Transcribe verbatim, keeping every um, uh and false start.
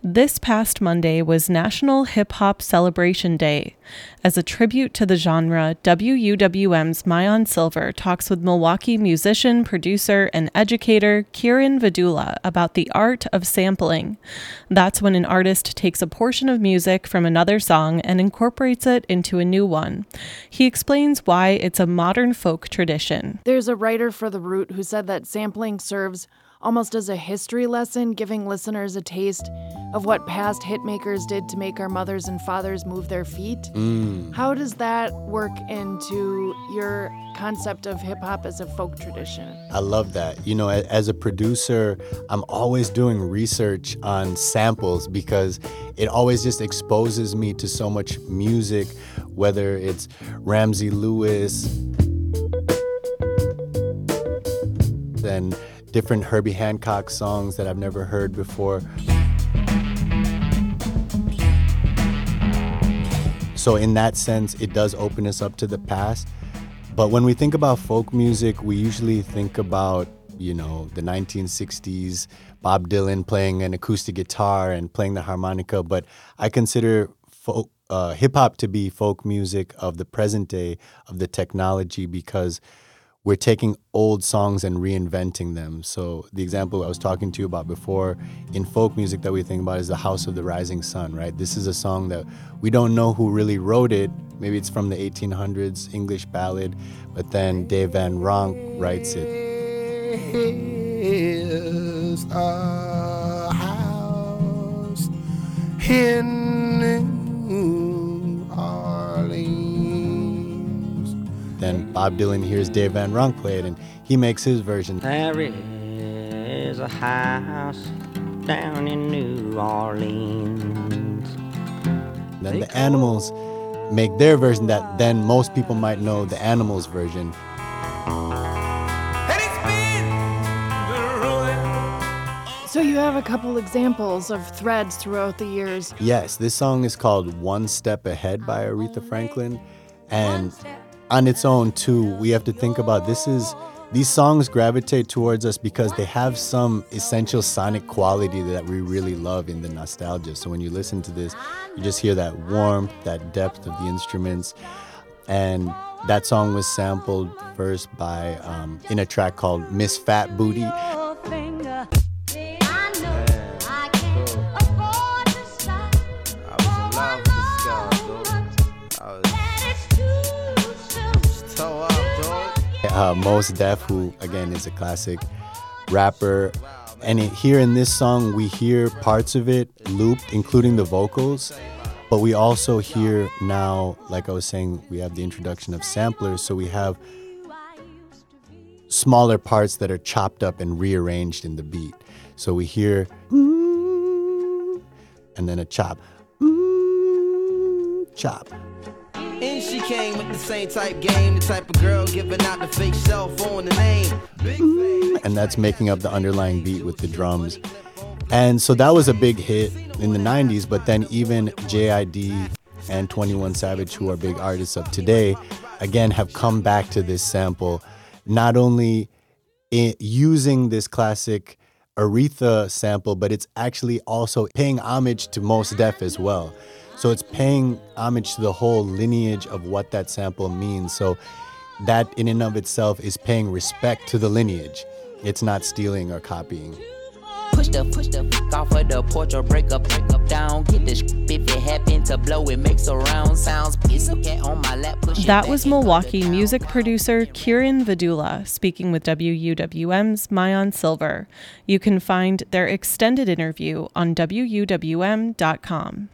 This past Monday was National Hip Hop Celebration Day. As a tribute to the genre, W U W M's Mayan Silver talks with Milwaukee musician, producer, and educator Kiran Vidula about the art of sampling. That's when an artist takes a portion of music from another song and incorporates it into a new one. He explains why it's a modern folk tradition. There's a writer for The Root who said that sampling serves almost as a history lesson, giving listeners a taste of what past hitmakers did to make our mothers and fathers move their feet. Mm. How does that work into your concept of hip-hop as a folk tradition? I love that. You know, as a producer, I'm always doing research on samples because it always just exposes me to so much music, whether it's Ramsey Lewis and different Herbie Hancock songs that I've never heard before. So in that sense, it does open us up to the past. But when we think about folk music, we usually think about, you know, the nineteen sixties, Bob Dylan playing an acoustic guitar and playing the harmonica. But I consider folk, uh, hip-hop to be folk music of the present day, of the technology, because we're taking old songs and reinventing them. So the example I was talking to you about before in folk music that we think about is The House of the Rising Sun, right? This is a song that we don't know who really wrote it. Maybe it's from the eighteen hundreds, English ballad, but then Dave Van Ronk writes it. Is a house in New Orleans. Then Bob Dylan hears Dave Van Ronk play it, and he makes his version. There is a house down in New Orleans. Then the Animals make their version that then most people might know the Animals version. So you have a couple examples of threads throughout the years. Yes, this song is called One Step Ahead by Aretha Franklin. And on its own, too, we have to think about this is, these songs gravitate towards us because they have some essential sonic quality that we really love in the nostalgia. So when you listen to this, you just hear that warmth, that depth of the instruments. And that song was sampled first by, um, in a track called Miss Fat Booty. Uh, Mos Def, who again is a classic rapper, and it, here in this song we hear parts of it looped, including the vocals, but we also hear now, like I was saying, we have the introduction of samplers, so we have smaller parts that are chopped up and rearranged in the beat. So we hear mm, and then a chop, mm, chop. And she came with the same type game, the type of girl giving out the fake cell phone, the name. And that's making up the underlying beat with the drums. And so that was a big hit in the nineties, but then even J I D and twenty-one Savage, who are big artists of today, again have come back to this sample, not only in using this classic Aretha sample, but it's actually also paying homage to Mos Def as well. So it's paying homage to the whole lineage of what that sample means. So that in and of itself is paying respect to the lineage. It's not stealing or copying. Push the push the f- off of the porch or break up, break up down. Get the sh- if it happen to blow, it makes a round sounds. Piece of cat on my lap. Push that was Milwaukee music producer Kiran Vidula speaking with W U W M's Mayan Silver. You can find their extended interview on W U W M dot com.